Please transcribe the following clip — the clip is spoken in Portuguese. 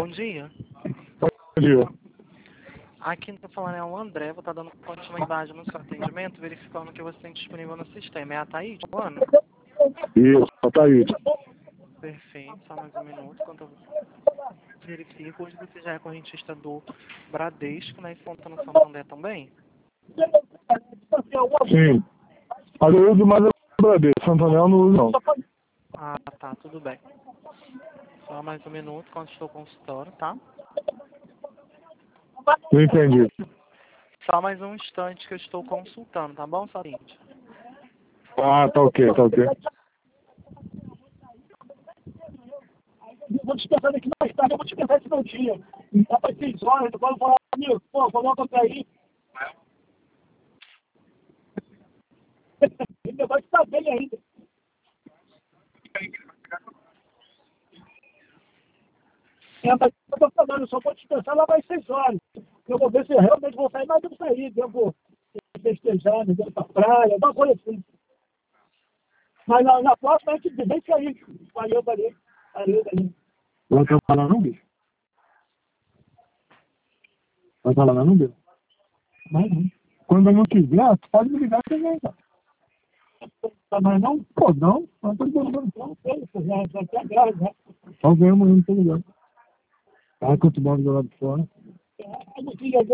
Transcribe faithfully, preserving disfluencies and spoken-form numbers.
Bom dia. Bom dia. Aqui não tá falando é o André, vou estar dando continuidade no seu atendimento, verificando que você tem disponível no sistema. É a Thaís, mano? Isso, tá aí. Perfeito, só mais um minuto, enquanto eu verifico. Hoje você já é correntista do Bradesco, né? E conta no Santander também? Sim. Mas eu uso mais a Bradesco, Santander eu não uso não. Ah, tá, tudo bem. Só mais um minuto, enquanto estou consultório, tá? Não entendi. Só mais um instante que eu estou consultando, tá bom, Salinte? Ah, tá ok, tá ok. Vou descansar daqui mais tarde, eu vou descansar esse meu dia. Dá para seis horas, eu vou falar, amigo, pô, coloca pra aí. O negócio tá bem ainda. É, mas eu tô falando, eu só vou descansar lá mais seis horas. Eu vou ver se eu realmente vou sair, mas eu vou sair, devo festejar, devo ir pra praia, alguma coisa assim. Mas na, na próxima a gente vem sair. Valeu, valeu. Valeu, valeu. Vai trabalhar não, bicho? Vai trabalhar não, bicho? Mas não. Quando eu não quiser, tu pode me ligar também, cara. Mas não, Pô, não, não tô ligando. não sei, já, já tá grave, né? Só ganhamos, não tô ligando. Ah, quanto bom do lado de fora. É, eu não queria